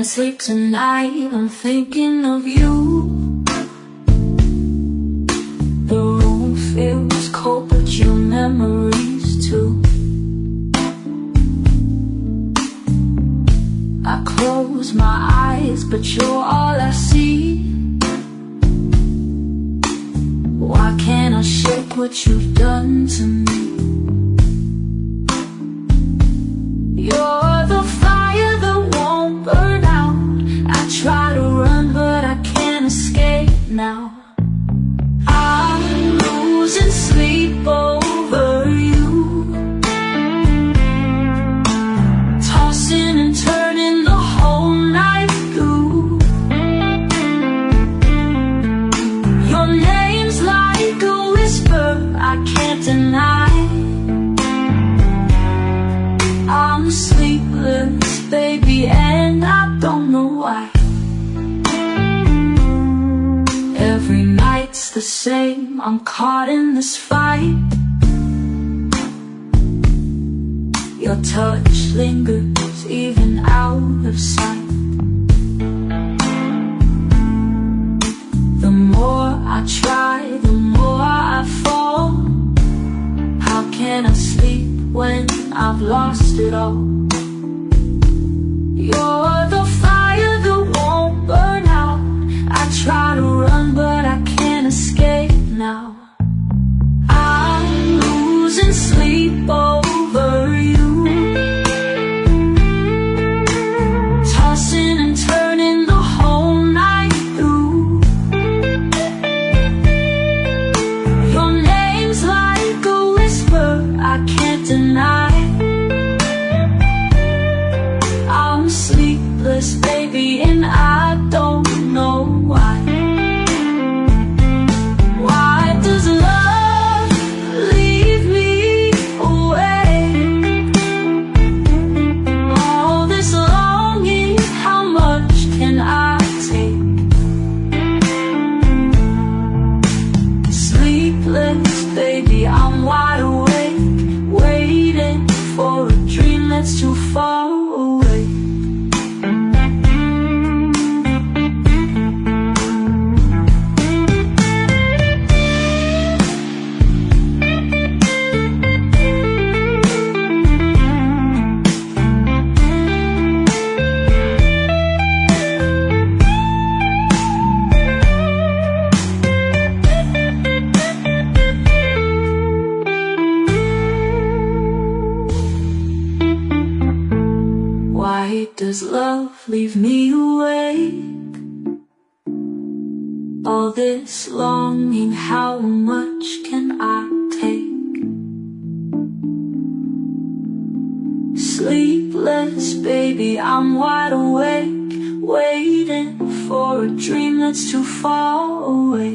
sleep tonight, I'm thinking of you. The room feels cold, but your memories too. I close my eyes, but you're all I see. Why can't I shake what you've done to me? You're the fire that won't burn out. I try to run, but I can't escape now. I'm losing sleep over you, tossing and turning the whole night through. Your name's like a whisper I can't deny. I'm sleepless, baby, and I don't know why. Every night's the same, I'm caught in this fight. Your touch lingers even out of sight. The more I try, the more I fall. How can I sleep when I've lost it all? You're the fire that won't burn out. I try to run, but I can't escape now. I'm losing sleep over you, tossing and turning the whole night through. Your name's like a whisper I can't deny. I'm sleepless, baby, and I don't know why. Why does love leave me awake? All this longing, how much can I take? Sleepless, baby, I'm wide awake, waiting for a dream that's too far away. Why does love leave me awake? All this longing, how much can I take? Sleepless, baby, I'm wide awake, waiting for a dream that's too far away.